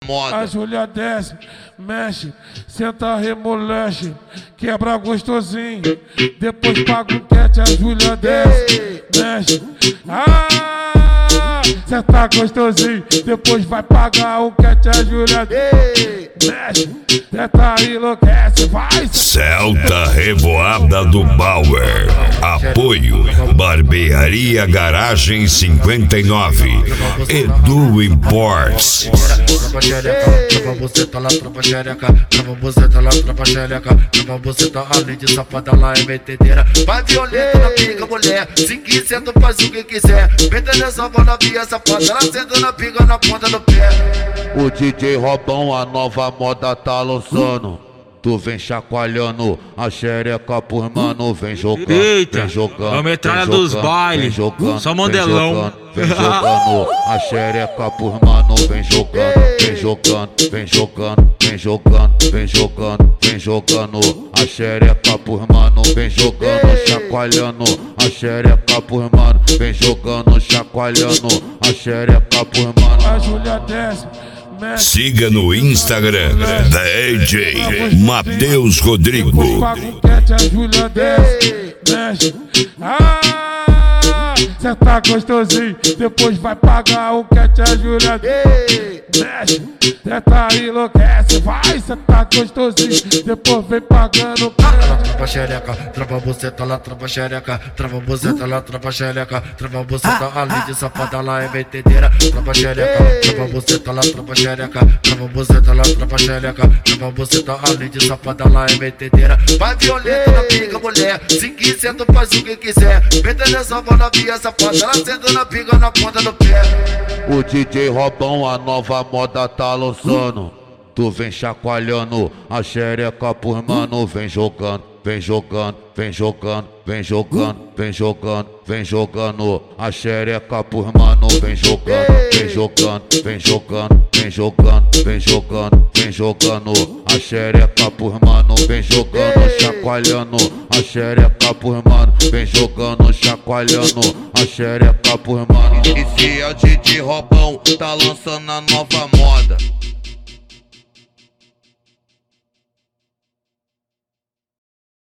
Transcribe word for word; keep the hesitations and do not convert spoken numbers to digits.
moda. A Júlia desce, mexe, senta, remolexe, quebra gostosinho, depois paga um cat. A Júlia desce, mexe, ah, senta gostosinho, depois vai pagar um cat. A Júlia desce, mexe, senta, enlouquece, vai. Celta Revoada do Bauer. Apoio Barbearia Garagem cinquenta e nove, Edu Imports. Trava xereca, trava buceta lá, trava xereca, trava buceta lá, trava xereca, trava buceta, além de safada lá é metedeira. Vai violenta na pica, mulher, se quiser tu faz o que quiser. Meta nessa bola via safada, ela senta na pica na ponta do pé. O D J Robão, a nova moda tá lançando. Tu vem chacoalhando a xereca por mano, vem jogando, Eita, vem jogando, a metralha vem dos jogando, bailes, vem jogando, só modelão. Vem jogando, vem jogando a xereca por mano, vem jogando, vem jogando, vem jogando, vem jogando, vem jogando, vem jogando a xereca por mano, vem jogando, chacoalhando a xereca por mano, vem jogando, chacoalhando a xereca por mano. A Júlia desce. Siga no Instagram D J Matheus Rodrigo. Paga um cat, a Júlia desce, mexe, ah, cê tá gostosinho, depois vai pagar um cat. A Júlia desce, mexe, cê tá enlouquece, vai, cê tá gostosinho, depois vem pagando o cat. Trava xereca, trava buceta lá, trava xereca, trava buceta lá, trava xereca, trava buceta, além de safada lá é metedeira. Trava xereca, trava buceta lá, trava xereca, trava buceta lá, trava xereca, trava buceta, além de safada lá é metedeira. Vai violenta na pica, mulher, se quiser tu faz o que quiser. Meta nessa bola via safada, ela senta na pica na ponta do pé. O D J Robão, a nova moda tá lançando. Tu vem chacoalhando a xereca por mano, vem jogando, vem jogando, vem jogando, vem jogando, vem jogando, vem jogando a xereca por mano, vem jogando, vem jogando, vem jogando, vem jogando, vem jogando, vem jogando a xereca por mano, vem jogando, chacoalhando a xereca por mano, vem jogando, chacoalhando a xereca por mano. Esse é o D J Robão, tá lançando a nova moda.